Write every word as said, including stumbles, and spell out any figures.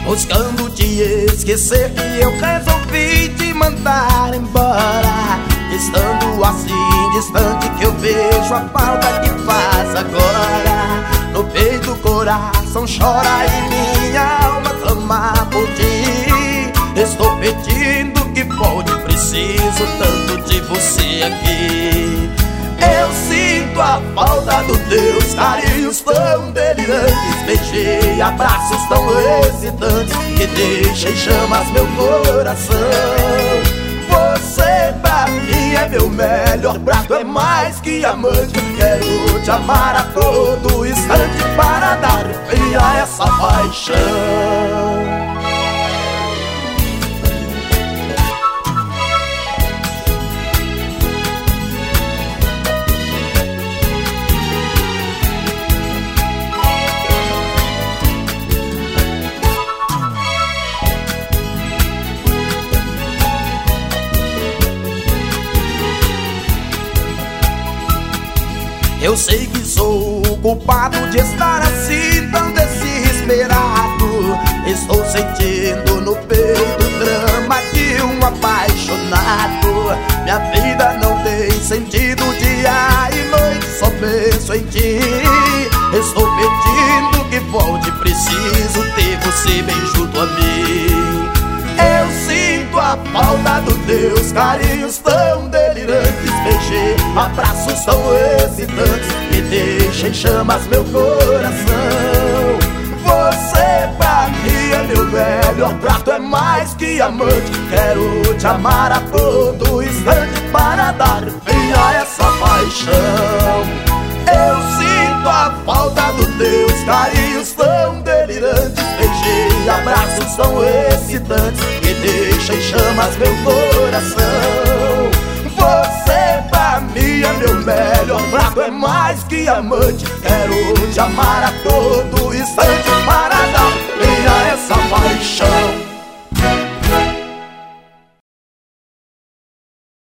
buscando te esquecer, que eu resolvi te mandar embora. Estando assim distante que eu vejo a falta que faz agora. No peito o coração chora e minha alma clama por ti. Estou pedindo que volte, preciso tanto de você aqui. Eu sinto a falta dos teus carinhos tão delirantes, beijei abraços tão excitantes que deixam em chamas meu coração. Você pra mim é meu melhor prato, é mais que amante. Quero te amar a todo instante para dar fim a essa paixão. Eu sei que sou o culpado de estar assim tão desesperado. Estou sentindo no peito o drama de um apaixonado. Minha vida não tem sentido, dia e noite só penso em ti. Estou pedindo que volte, preciso ter você bem junto a mim. Eu sinto a falta dos teus carinhos tão delirantes, beijei abraços tão excitantes que deixam em chamas meu coração. Você pra mim é meu melhor prato, é mais que amante. Quero te amar a todo instante para dar fim a essa paixão. Eu sinto a falta dos teus carinhos tão delirantes, beijei abraços tão excitantes que deixam em chamas meu coração. Você pra mim é meu melhor prato, é mais que amante. Quero te amar a todo instante para dar